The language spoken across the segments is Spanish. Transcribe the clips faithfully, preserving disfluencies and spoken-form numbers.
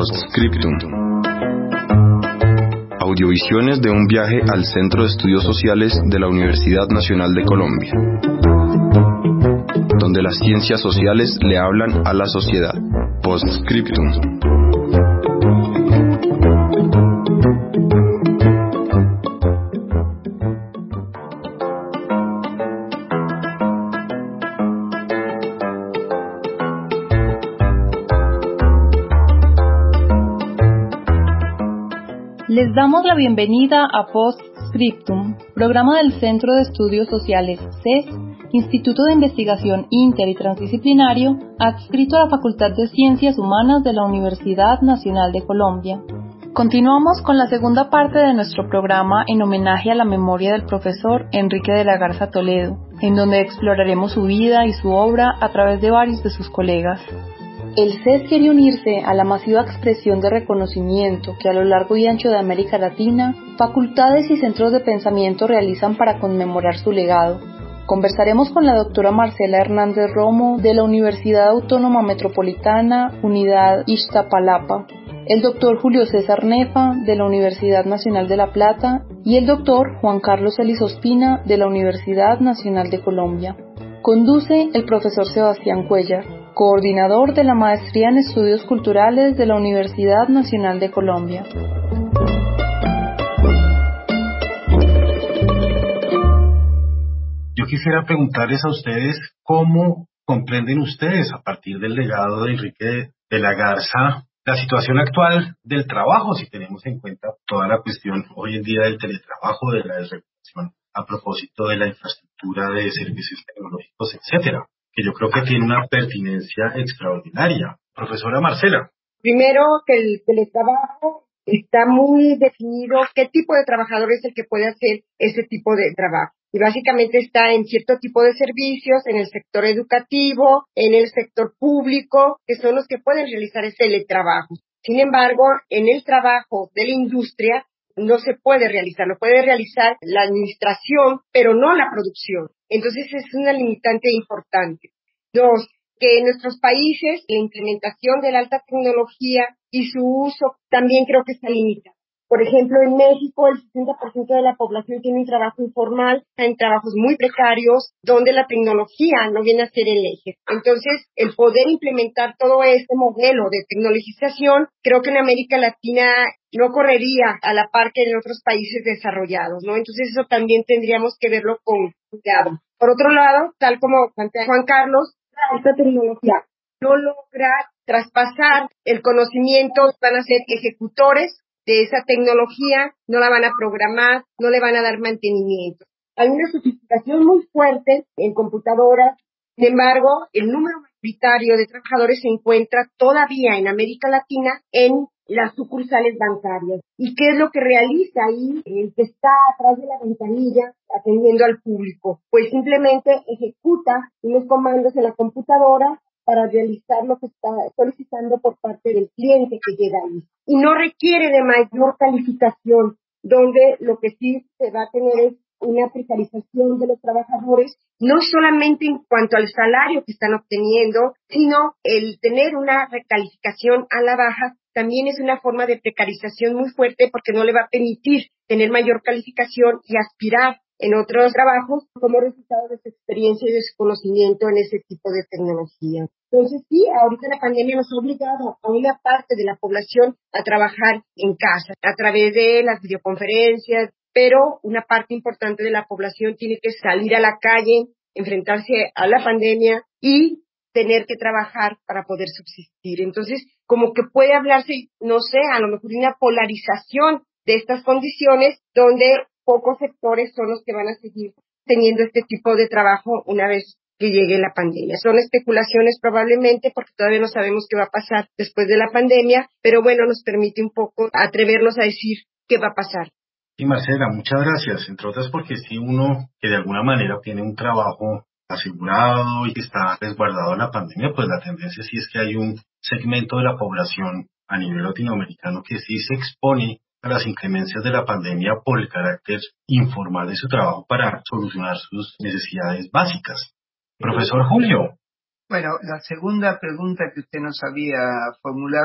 Postscriptum. Audiovisiones de un viaje al Centro de Estudios Sociales de la Universidad Nacional de Colombia, donde las ciencias sociales le hablan a la sociedad. Postscriptum. Les damos la bienvenida a Postscriptum, programa del Centro de Estudios Sociales C E S, Instituto de Investigación Inter y Transdisciplinario, adscrito a la Facultad de Ciencias Humanas de la Universidad Nacional de Colombia. Continuamos con la segunda parte de nuestro programa en homenaje a la memoria del profesor Enrique de la Garza Toledo, en donde exploraremos su vida y su obra a través de varios de sus colegas. El C E S quiere unirse a la masiva expresión de reconocimiento que a lo largo y ancho de América Latina, facultades y centros de pensamiento realizan para conmemorar su legado. Conversaremos con la doctora Marcela Hernández Romo de la Universidad Autónoma Metropolitana, Unidad Iztapalapa, el doctor Julio César Nefa de la Universidad Nacional de La Plata y el doctor Juan Carlos Celis Ospina de la Universidad Nacional de Colombia. Conduce el profesor Sebastián Cuellar, coordinador de la Maestría en Estudios Culturales de la Universidad Nacional de Colombia. Yo quisiera preguntarles a ustedes cómo comprenden ustedes, a partir del legado de Enrique de la Garza, la situación actual del trabajo, si tenemos en cuenta toda la cuestión hoy en día del teletrabajo, de la desregulación a propósito de la infraestructura de servicios tecnológicos, etcétera, que yo creo que tiene una pertinencia extraordinaria. Profesora Marcela. Primero, que el teletrabajo está muy definido qué tipo de trabajador es el que puede hacer ese tipo de trabajo. Y básicamente está en cierto tipo de servicios, en el sector educativo, en el sector público, que son los que pueden realizar ese teletrabajo. Sin embargo, en el trabajo de la industria no se puede realizar, lo puede realizar la administración, pero no la producción. Entonces es una limitante importante. Dos, que en nuestros países la implementación de la alta tecnología y su uso también creo que está limitado. Por ejemplo, en México el sesenta por ciento de la población tiene un trabajo informal, en trabajos muy precarios, donde la tecnología no viene a ser el eje. Entonces, el poder implementar todo este modelo de tecnologización, creo que en América Latina no correría a la par que en otros países desarrollados, ¿no? Entonces, eso también tendríamos que verlo con cuidado. Por otro lado, tal como plantea Juan Carlos, esta tecnología no logra traspasar el conocimiento, van a ser ejecutores de esa tecnología, no la van a programar, no le van a dar mantenimiento. Hay una sofisticación muy fuerte en computadoras, sin embargo, el número mayoritario de trabajadores se encuentra todavía en América Latina en las sucursales bancarias. ¿Y qué es lo que realiza ahí el que está atrás de la ventanilla atendiendo al público? Pues simplemente ejecuta unos comandos en la computadora para realizar lo que está solicitando por parte del cliente que llega ahí. Y no requiere de mayor calificación, donde lo que sí se va a tener es una precarización de los trabajadores, no solamente en cuanto al salario que están obteniendo, sino el tener una recalificación a la baja también es una forma de precarización muy fuerte porque no le va a permitir tener mayor calificación y aspirar en otros trabajos como resultado de su experiencia y de su conocimiento en ese tipo de tecnología. Entonces sí, ahorita la pandemia nos ha obligado a una parte de la población a trabajar en casa a través de las videoconferencias, pero una parte importante de la población tiene que salir a la calle, enfrentarse a la pandemia y tener que trabajar para poder subsistir. Entonces, como que puede hablarse, no sé, a lo mejor de una polarización de estas condiciones donde pocos sectores son los que van a seguir teniendo este tipo de trabajo una vez que llegue la pandemia. Son especulaciones probablemente porque todavía no sabemos qué va a pasar después de la pandemia, pero bueno, nos permite un poco atrevernos a decir qué va a pasar. Y Marcela, muchas gracias, entre otras porque si uno que de alguna manera tiene un trabajo asegurado y que está resguardado en la pandemia, pues la tendencia sí es que hay un segmento de la población a nivel latinoamericano que sí se expone a las inclemencias de la pandemia por el carácter informal de su trabajo para solucionar sus necesidades básicas. Profesor Julio. Bueno, la segunda pregunta que usted nos había formulado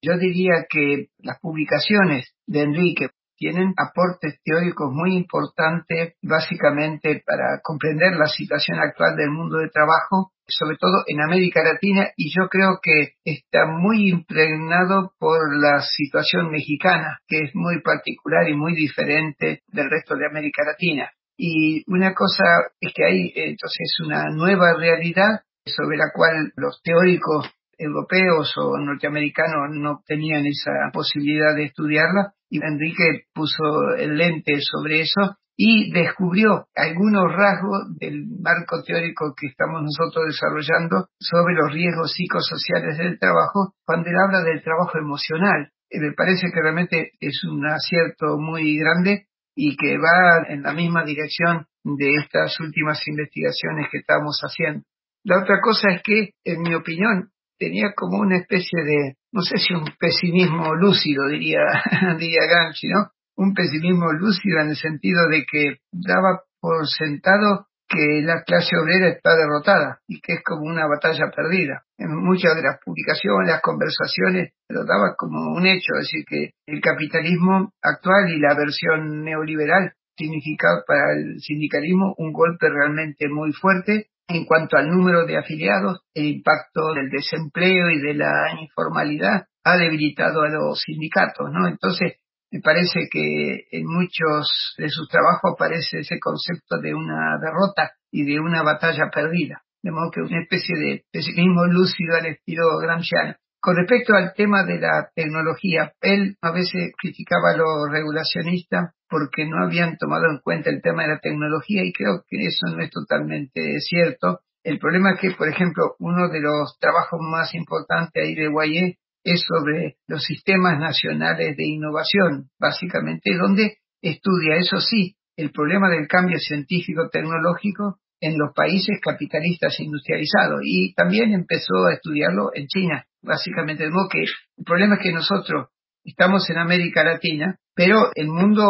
Yo diría que las publicaciones de Enrique tienen aportes teóricos muy importantes, básicamente para comprender la situación actual del mundo de trabajo, sobre todo en América Latina, y yo creo que está muy impregnado por la situación mexicana, que es muy particular y muy diferente del resto de América Latina. Y una cosa es que hay entonces una nueva realidad sobre la cual los teóricos europeos o norteamericanos no tenían esa posibilidad de estudiarla, y Enrique puso el lente sobre eso y descubrió algunos rasgos del marco teórico que estamos nosotros desarrollando sobre los riesgos psicosociales del trabajo cuando él habla del trabajo emocional. Eh, me parece que realmente es un acierto muy grande y que va en la misma dirección de estas últimas investigaciones que estamos haciendo. La otra cosa es que, en mi opinión, tenía como una especie de, no sé si un pesimismo lúcido, diría, diría Gramsci, ¿no? Un pesimismo lúcido en el sentido de que daba por sentado que la clase obrera está derrotada y que es como una batalla perdida. En muchas de las publicaciones, las conversaciones, lo daba como un hecho, es decir, que el capitalismo actual y la versión neoliberal significaba para el sindicalismo un golpe realmente muy fuerte en cuanto al número de afiliados. El impacto del desempleo y de la informalidad ha debilitado a los sindicatos, ¿no? Entonces, me parece que en muchos de sus trabajos aparece ese concepto de una derrota y de una batalla perdida. De modo que una especie de pesimismo lúcido al estilo gramsciano. Con respecto al tema de la tecnología, él a veces criticaba a los regulacionistas porque no habían tomado en cuenta el tema de la tecnología, y creo que eso no es totalmente cierto. El problema es que, por ejemplo, uno de los trabajos más importantes ahí de Guayé es sobre los sistemas nacionales de innovación, básicamente, donde estudia, eso sí, el problema del cambio científico-tecnológico en los países capitalistas industrializados, y también empezó a estudiarlo en China, básicamente. De modo que el problema es que nosotros estamos en América Latina, pero el mundo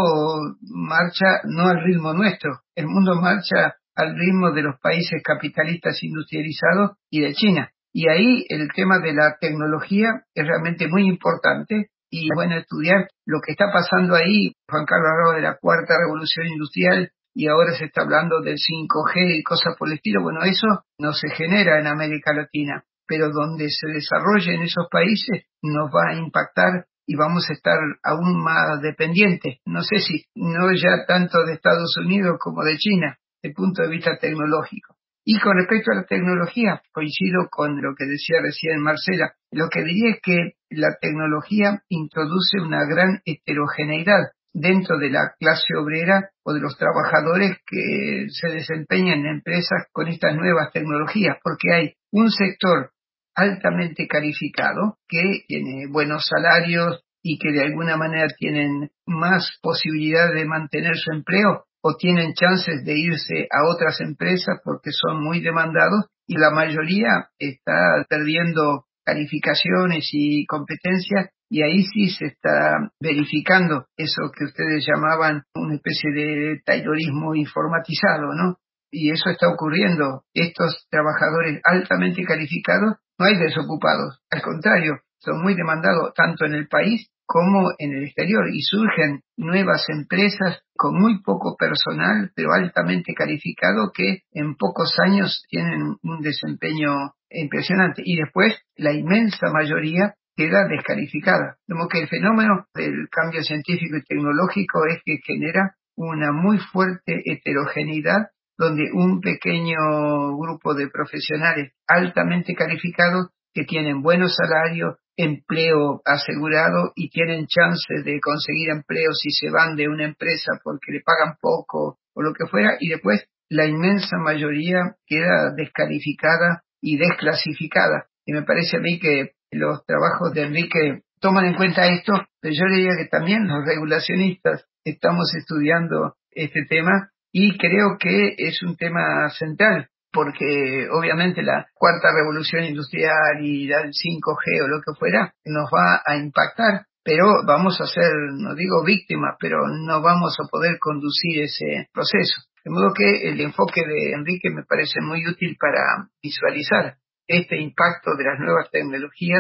marcha no al ritmo nuestro, el mundo marcha al ritmo de los países capitalistas industrializados y de China. Y ahí el tema de la tecnología es realmente muy importante, y es bueno estudiar lo que está pasando ahí. Juan Carlos hablaba de la cuarta revolución industrial y ahora se está hablando del cinco G y cosas por el estilo. Bueno, eso no se genera en América Latina, pero donde se desarrolle en esos países nos va a impactar y vamos a estar aún más dependientes, no sé si, no ya tanto de Estados Unidos como de China, desde el punto de vista tecnológico. Y con respecto a la tecnología, coincido con lo que decía recién Marcela. Lo que diría es que la tecnología introduce una gran heterogeneidad dentro de la clase obrera o de los trabajadores que se desempeñan en empresas con estas nuevas tecnologías, porque hay un sector altamente calificado que tiene buenos salarios y que de alguna manera tienen más posibilidad de mantener su empleo o tienen chances de irse a otras empresas porque son muy demandados, y la mayoría está perdiendo calificaciones y competencias, y ahí sí se está verificando eso que ustedes llamaban una especie de taylorismo informatizado, ¿no? Y eso está ocurriendo. Estos trabajadores altamente calificados, no hay desocupados, al contrario, son muy demandados tanto en el país como en el exterior, y surgen nuevas empresas con muy poco personal, pero altamente calificado, que en pocos años tienen un desempeño impresionante, y después la inmensa mayoría queda descalificada. De modo que el fenómeno del cambio científico y tecnológico es que genera una muy fuerte heterogeneidad, donde un pequeño grupo de profesionales altamente calificados que tienen buenos salarios, empleo asegurado y tienen chances de conseguir empleo si se van de una empresa porque le pagan poco o lo que fuera, y después la inmensa mayoría queda descalificada y desclasificada. Y me parece a mí que los trabajos de Enrique toman en cuenta esto, pero yo diría que también los regulacionistas estamos estudiando este tema, y creo que es un tema central, porque obviamente la cuarta revolución industrial y el cinco G o lo que fuera nos va a impactar, pero vamos a ser, no digo víctimas, pero no vamos a poder conducir ese proceso. De modo que el enfoque de Enrique me parece muy útil para visualizar este impacto de las nuevas tecnologías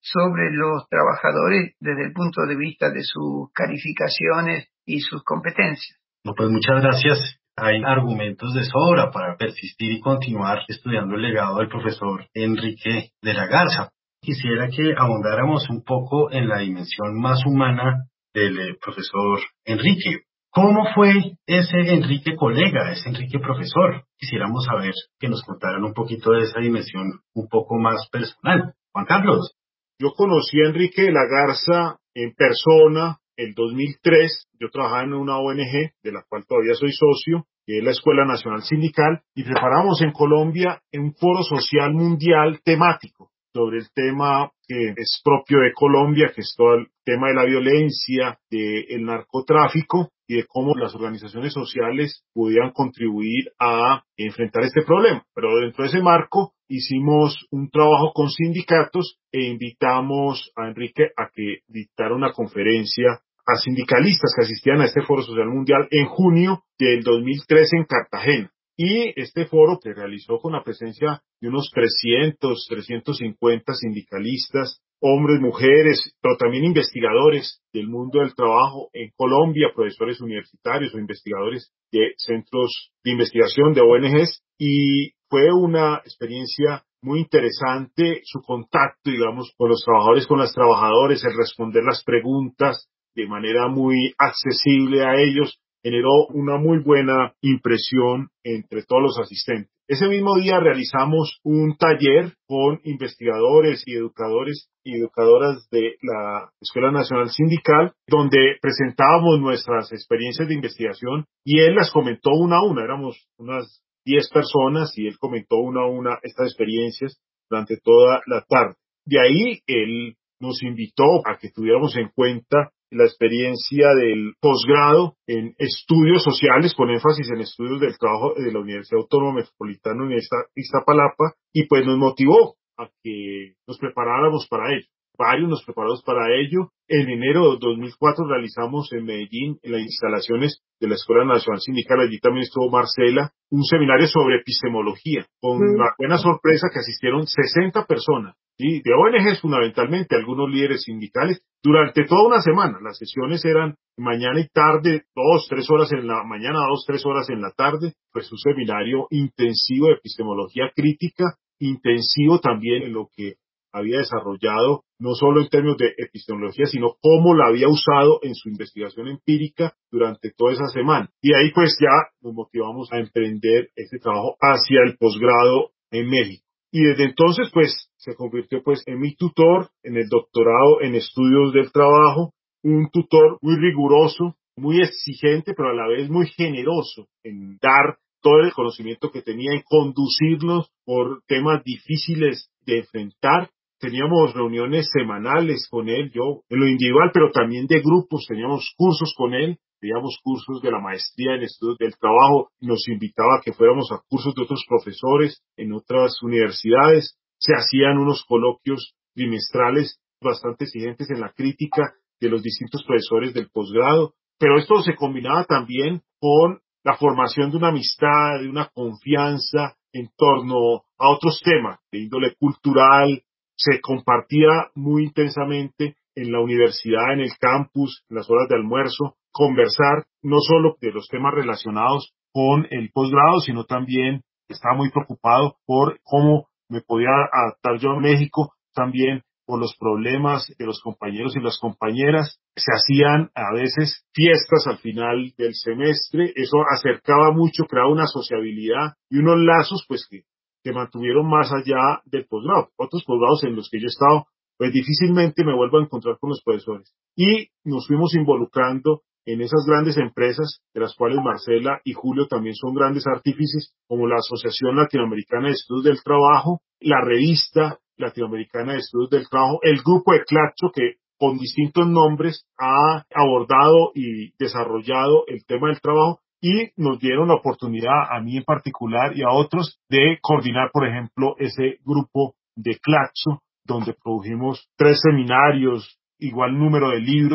sobre los trabajadores desde el punto de vista de sus calificaciones y sus competencias. No, pues muchas gracias. Hay argumentos de sobra para persistir y continuar estudiando el legado del profesor Enrique de la Garza. Quisiera que ahondáramos un poco en la dimensión más humana del eh, profesor Enrique. ¿Cómo fue ese Enrique colega, ese Enrique profesor? Quisiéramos saber que nos contaran un poquito de esa dimensión un poco más personal. Juan Carlos. Yo conocí a Enrique de la Garza en persona en dos mil tres. Yo trabajaba en una O N G, de la cual todavía soy socio, que es la Escuela Nacional Sindical, y preparamos en Colombia un foro social mundial temático sobre el tema que es propio de Colombia, que es todo el tema de la violencia, del narcotráfico y de cómo las organizaciones sociales pudieran contribuir a enfrentar este problema. Pero dentro de ese marco hicimos un trabajo con sindicatos e invitamos a Enrique a que dictara una conferencia a sindicalistas que asistían a este Foro Social Mundial en junio del dos mil trece en Cartagena. Y este foro se realizó con la presencia de unos trescientos, trescientos cincuenta sindicalistas, hombres, mujeres, pero también investigadores del mundo del trabajo en Colombia, profesores universitarios o investigadores de centros de investigación, de O N Ges, y fue una experiencia muy interesante su contacto, digamos, con los trabajadores, con las trabajadoras, el responder las preguntas de manera muy accesible a ellos, generó una muy buena impresión entre todos los asistentes. Ese mismo día realizamos un taller con investigadores y educadores y educadoras de la Escuela Nacional Sindical, donde presentábamos nuestras experiencias de investigación y él las comentó una a una. Éramos unas diez personas y él comentó una a una estas experiencias durante toda la tarde. De ahí él nos invitó a que tuviéramos en cuenta la experiencia del posgrado en estudios sociales, con énfasis en estudios del trabajo de la Universidad Autónoma Metropolitana de Iztapalapa, y pues nos motivó a que nos preparáramos para ello. Varios nos preparamos para ello. En enero de dos mil cuatro realizamos en Medellín, en las instalaciones de la Escuela Nacional Sindical, allí también estuvo Marcela, un seminario sobre epistemología, con mm. una buena sorpresa que asistieron sesenta personas, ¿sí? De O N Ges fundamentalmente, algunos líderes sindicales, durante toda una semana. Las sesiones eran mañana y tarde, dos, tres horas en la mañana, dos, tres horas en la tarde. Pues un seminario intensivo de epistemología crítica, intensivo también en lo que había desarrollado, no solo en términos de epistemología, sino cómo la había usado en su investigación empírica durante toda esa semana. Y ahí pues ya nos motivamos a emprender este trabajo hacia el posgrado en México. Y desde entonces pues se convirtió pues en mi tutor en el doctorado en estudios del trabajo, un tutor muy riguroso, muy exigente, pero a la vez muy generoso en dar todo el conocimiento que tenía, en conducirnos por temas difíciles de enfrentar. Teníamos reuniones semanales con él, yo en lo individual, pero también de grupos, teníamos cursos con él, teníamos cursos de la maestría en estudios del trabajo, nos invitaba a que fuéramos a cursos de otros profesores en otras universidades, se hacían unos coloquios trimestrales bastante exigentes en la crítica de los distintos profesores del posgrado, pero esto se combinaba también con la formación de una amistad, de una confianza en torno a otros temas de índole cultural. Se compartía muy intensamente en la universidad, en el campus, en las horas de almuerzo, conversar no solo de los temas relacionados con el posgrado, sino también estaba muy preocupado por cómo me podía adaptar yo a México, también por los problemas de los compañeros y las compañeras. Se hacían a veces fiestas al final del semestre, eso acercaba mucho, creaba una sociabilidad y unos lazos pues que que mantuvieron más allá del posgrado. Otros posgrados en los que yo he estado, pues difícilmente me vuelvo a encontrar con los profesores. Y nos fuimos involucrando en esas grandes empresas, de las cuales Marcela y Julio también son grandes artífices, como la Asociación Latinoamericana de Estudios del Trabajo, la Revista Latinoamericana de Estudios del Trabajo, el Grupo de Clacho, que con distintos nombres ha abordado y desarrollado el tema del trabajo, y nos dieron la oportunidad, a mí en particular y a otros, de coordinar, por ejemplo, ese grupo de Claxo, donde produjimos tres seminarios, igual número de libros,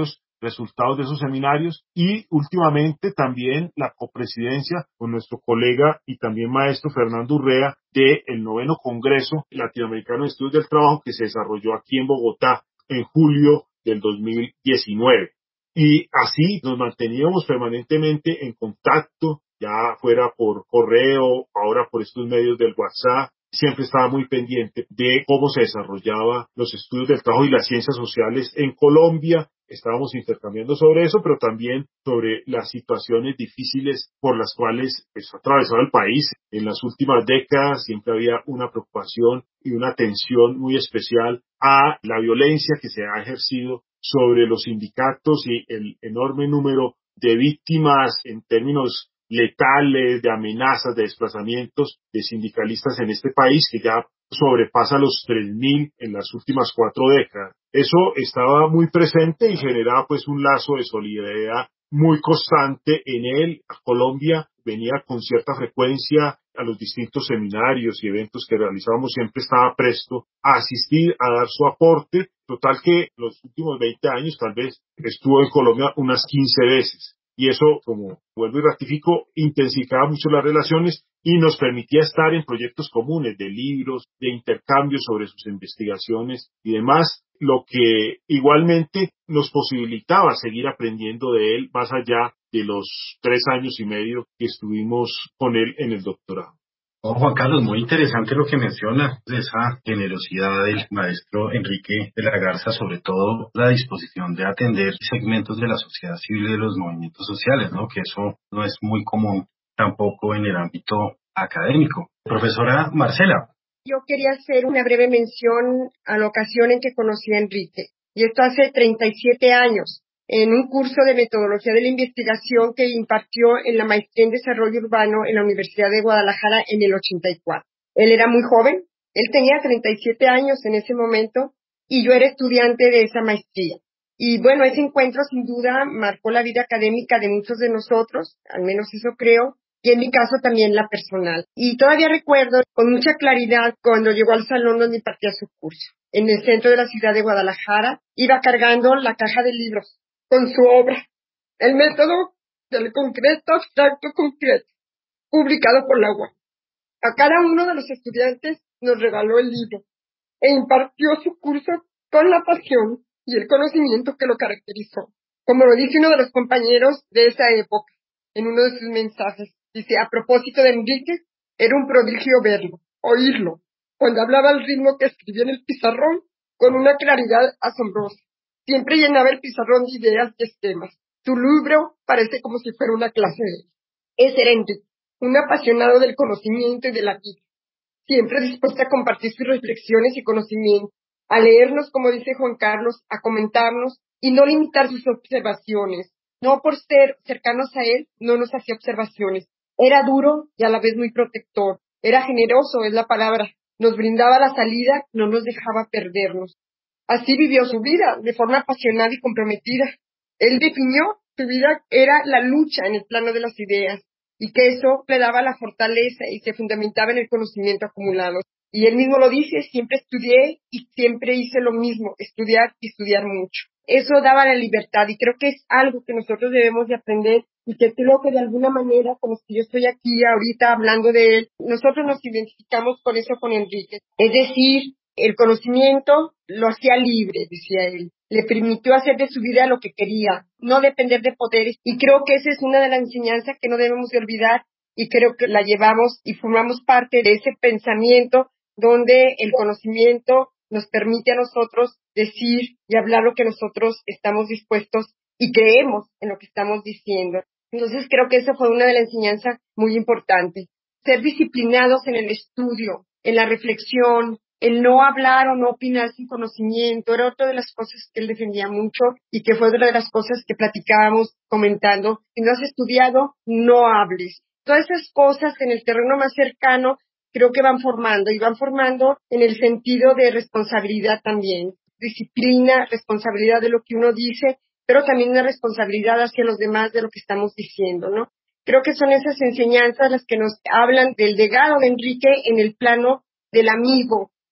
resultados de esos seminarios y últimamente también la copresidencia con nuestro colega y también maestro Fernando Urrea del noveno Congreso Latinoamericano de Estudios del Trabajo que se desarrolló aquí en Bogotá en julio del dos mil diecinueve. Y así nos manteníamos permanentemente en contacto, ya fuera por correo, ahora por estos medios del WhatsApp. Siempre estaba muy pendiente de cómo se desarrollaban los estudios del trabajo y las ciencias sociales en Colombia. Estábamos intercambiando sobre eso, pero también sobre las situaciones difíciles por las cuales pues, atravesaba el país. En las últimas décadas siempre había una preocupación y una atención muy especial a la violencia que se ha ejercido sobre los sindicatos y el enorme número de víctimas en términos letales, de amenazas, de desplazamientos de sindicalistas en este país, que ya sobrepasa los tres mil en las últimas cuatro décadas. Eso estaba muy presente y generaba pues un lazo de solidaridad muy constante en él. Colombia venía con cierta frecuencia a los distintos seminarios y eventos que realizábamos, siempre estaba presto a asistir, a dar su aporte. Total que los últimos veinte años tal vez estuvo en Colombia unas quince veces. Y eso, como vuelvo y ratifico, intensificaba mucho las relaciones y nos permitía estar en proyectos comunes de libros, de intercambios sobre sus investigaciones y demás, lo que igualmente nos posibilitaba seguir aprendiendo de él más allá de los tres años y medio que estuvimos con él en el doctorado. Oh, Juan Carlos, muy interesante lo que menciona, de esa generosidad del maestro Enrique de la Garza, sobre todo la disposición de atender segmentos de la sociedad civil y de los movimientos sociales, ¿no? Que eso no es muy común tampoco en el ámbito académico. Profesora Marcela. Yo quería hacer una breve mención a la ocasión en que conocí a Enrique, y esto hace treinta y siete años, en un curso de metodología de la investigación que impartió en la maestría en desarrollo urbano en la Universidad de Guadalajara en el ochenta y cuatro. Él era muy joven, él tenía treinta y siete años en ese momento, y yo era estudiante de esa maestría. Y bueno, ese encuentro sin duda marcó la vida académica de muchos de nosotros, al menos eso creo, y en mi caso también la personal. Y todavía recuerdo con mucha claridad cuando llegó al salón donde impartía su curso. En el centro de la ciudad de Guadalajara, iba cargando la caja de libros con su obra, El método del concreto abstracto concreto, publicado por la U A M. A cada uno de los estudiantes nos regaló el libro e impartió su curso con la pasión y el conocimiento que lo caracterizó. Como lo dice uno de los compañeros de esa época en uno de sus mensajes, dice, a propósito de Enrique, era un prodigio verlo, oírlo, cuando hablaba al ritmo que escribía en el pizarrón con una claridad asombrosa. Siempre llenaba el pizarrón de ideas y esquemas. Su libro parece como si fuera una clase de él. Ese era Enrique, un apasionado del conocimiento y de la vida, siempre dispuesto a compartir sus reflexiones y conocimientos, a leernos, como dice Juan Carlos, a comentarnos y no limitar sus observaciones. No por ser cercanos a él, no nos hacía observaciones. Era duro y a la vez muy protector. Era generoso, es la palabra. Nos brindaba la salida, no nos dejaba perdernos. Así vivió su vida, de forma apasionada y comprometida. Él definió su vida era la lucha en el plano de las ideas, y que eso le daba la fortaleza y se fundamentaba en el conocimiento acumulado. Y él mismo lo dice, siempre estudié y siempre hice lo mismo, estudiar y estudiar mucho. Eso daba la libertad y creo que es algo que nosotros debemos de aprender y que creo que de alguna manera, como si yo estoy aquí ahorita hablando de él, nosotros nos identificamos con eso con Enrique. Es decir, el conocimiento lo hacía libre, decía él. Le permitió hacer de su vida lo que quería, no depender de poderes. Y creo que esa es una de las enseñanzas que no debemos de olvidar y creo que la llevamos y formamos parte de ese pensamiento donde el conocimiento nos permite a nosotros decir y hablar lo que nosotros estamos dispuestos y creemos en lo que estamos diciendo. Entonces creo que esa fue una de las enseñanzas muy importantes. Ser disciplinados en el estudio, en la reflexión, el no hablar o no opinar sin conocimiento, era otra de las cosas que él defendía mucho y que fue otra de las cosas que platicábamos comentando. Si no has estudiado, no hables. Todas esas cosas en el terreno más cercano creo que van formando y van formando en el sentido de responsabilidad también. Disciplina, responsabilidad de lo que uno dice, pero también una responsabilidad hacia los demás de lo que estamos diciendo, ¿no? Creo que son esas enseñanzas las que nos hablan del legado de Enrique en el plano del amigo,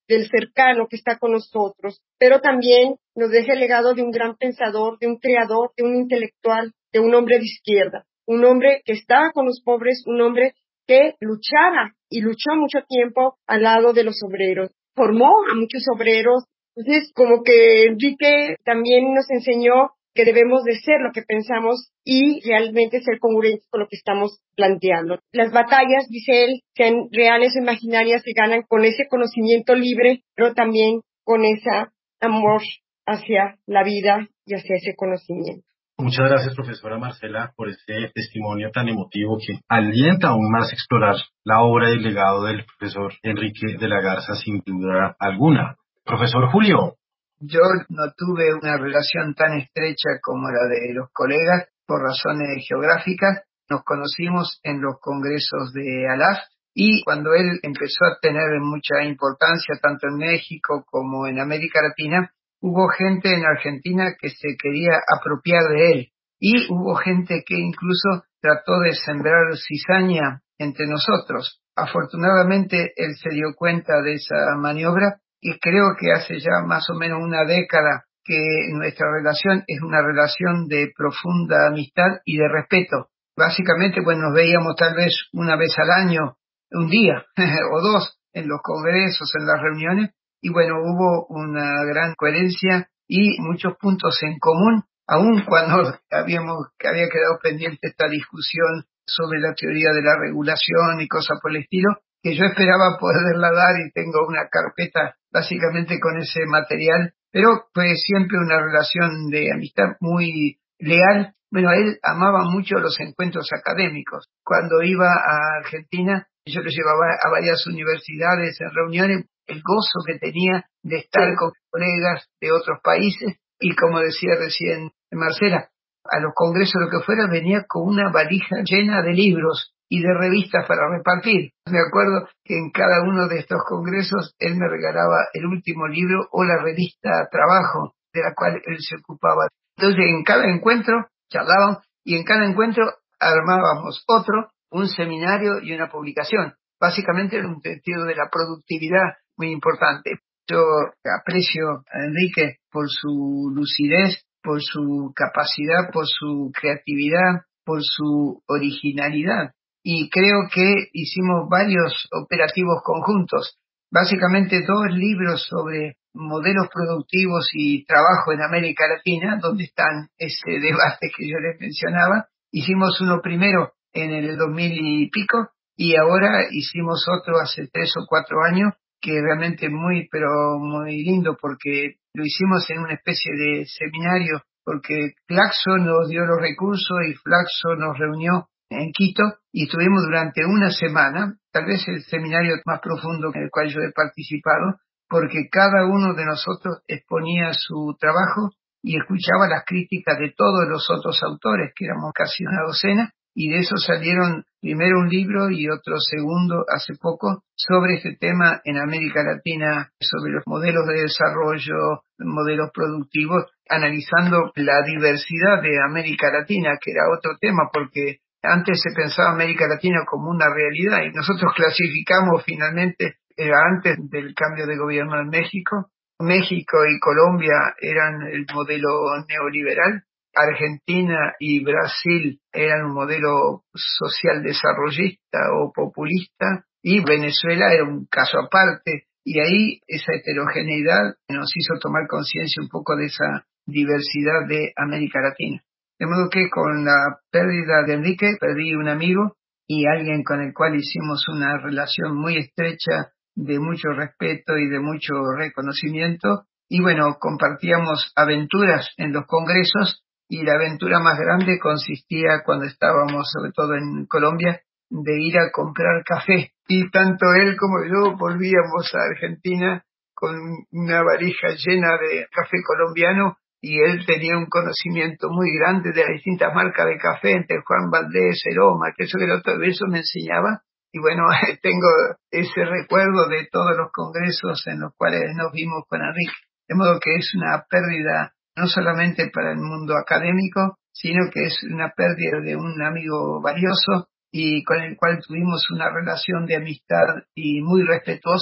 del cercano que está con nosotros, pero también nos deja el legado de un gran pensador, de un creador, de un intelectual, de un hombre de izquierda, un hombre que estaba con los pobres, un hombre que luchaba y luchó mucho tiempo al lado de los obreros, formó a muchos obreros. Entonces, como que Enrique también nos enseñó que debemos de ser lo que pensamos y realmente ser congruentes con lo que estamos planteando. Las batallas, dice él, sean reales o imaginarias, se ganan con ese conocimiento libre, pero también con ese amor hacia la vida y hacia ese conocimiento. Muchas gracias, profesora Marcela, por este testimonio tan emotivo que alienta aún más a explorar la obra y el legado del profesor Enrique de la Garza, sin duda alguna. Profesor Julio. Yo no tuve una relación tan estrecha como la de los colegas por razones geográficas. Nos conocimos en los congresos de A L A F y cuando él empezó a tener mucha importancia tanto en México como en América Latina, hubo gente en Argentina que se quería apropiar de él y hubo gente que incluso trató de sembrar cizaña entre nosotros. Afortunadamente él se dio cuenta de esa maniobra y creo que hace ya más o menos una década que nuestra relación es una relación de profunda amistad y de respeto. Básicamente, pues nos veíamos tal vez una vez al año, un día o dos en los congresos, en las reuniones, y bueno, hubo una gran coherencia y muchos puntos en común, aun cuando habíamos, que había quedado pendiente esta discusión sobre la teoría de la regulación y cosas por el estilo, que yo esperaba poderla dar y tengo una carpeta básicamente con ese material, pero fue siempre una relación de amistad muy leal. Bueno, él amaba mucho los encuentros académicos. Cuando iba a Argentina, yo lo llevaba a varias universidades en reuniones, el gozo que tenía de estar con colegas de otros países y, como decía recién Marcela, a los congresos, lo que fuera, venía con una valija llena de libros y de revistas para repartir. Me acuerdo que en cada uno de estos congresos él me regalaba el último libro o la revista Trabajo, de la cual él se ocupaba. Entonces, en cada encuentro charlábamos y en cada encuentro armábamos otro, un seminario y una publicación. Básicamente era un sentido de la productividad muy importante. Yo aprecio a Enrique por su lucidez, por su capacidad, por su creatividad, por su originalidad. Y creo que hicimos varios operativos conjuntos, básicamente dos libros sobre modelos productivos y trabajo en América Latina, donde están ese debate que yo les mencionaba. Hicimos uno primero en el dos mil y pico y ahora hicimos otro hace tres o cuatro años, que realmente muy, pero muy lindo, porque lo hicimos en una especie de seminario, porque Flaxo nos dio los recursos y Flaxo nos reunió en Quito y estuvimos durante una semana, tal vez el seminario más profundo en el cual yo he participado, porque cada uno de nosotros exponía su trabajo y escuchaba las críticas de todos los otros autores, que éramos casi una docena, y de eso salieron primero un libro y otro segundo hace poco sobre este tema en América Latina, sobre los modelos de desarrollo, modelos productivos, analizando la diversidad de América Latina, que era otro tema, porque antes se pensaba América Latina como una realidad y nosotros clasificamos finalmente, era antes del cambio de gobierno en México. México y Colombia eran el modelo neoliberal, Argentina y Brasil eran un modelo social desarrollista o populista y Venezuela era un caso aparte, y ahí esa heterogeneidad nos hizo tomar conciencia un poco de esa diversidad de América Latina. De modo que con la pérdida de Enrique perdí un amigo y alguien con el cual hicimos una relación muy estrecha de mucho respeto y de mucho reconocimiento. Y bueno, compartíamos aventuras en los congresos y la aventura más grande consistía, cuando estábamos sobre todo en Colombia, de ir a comprar café. Y tanto él como yo volvíamos a Argentina con una valija llena de café colombiano y él tenía un conocimiento muy grande de las distintas marcas de café, entre Juan Valdés, Aroma, que eso que lo todo eso me enseñaba. Y bueno, tengo ese recuerdo de todos los congresos en los cuales nos vimos con Enrique. De modo que es una pérdida no solamente para el mundo académico, sino que es una pérdida de un amigo valioso y con el cual tuvimos una relación de amistad y muy respetuosa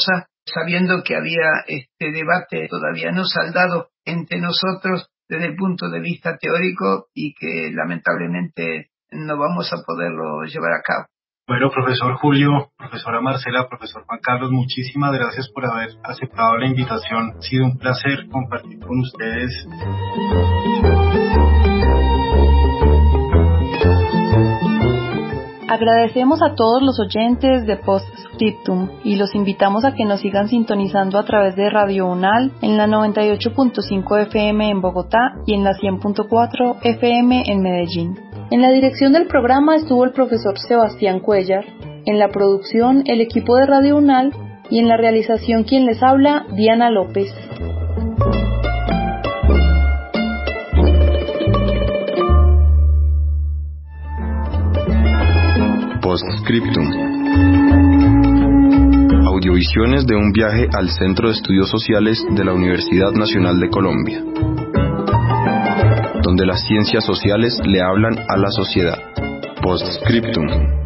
sabiendo que había este debate todavía no saldado entre nosotros desde el punto de vista teórico y que lamentablemente no vamos a poderlo llevar a cabo. Bueno, profesor Julio, profesora Marcela, profesor Juan Carlos, muchísimas gracias por haber aceptado la invitación. Ha sido un placer compartir con ustedes. Agradecemos a todos los oyentes de Postscriptum y los invitamos a que nos sigan sintonizando a través de Radio UNAL en la noventa y ocho punto cinco F M en Bogotá y en la cien punto cuatro F M en Medellín. En la dirección del programa estuvo el profesor Sebastián Cuellar, en la producción el equipo de Radio UNAL y en la realización quien les habla, Diana López. Postscriptum. Audiovisiones de un viaje al Centro de Estudios Sociales de la Universidad Nacional de Colombia, donde las ciencias sociales le hablan a la sociedad. Postscriptum.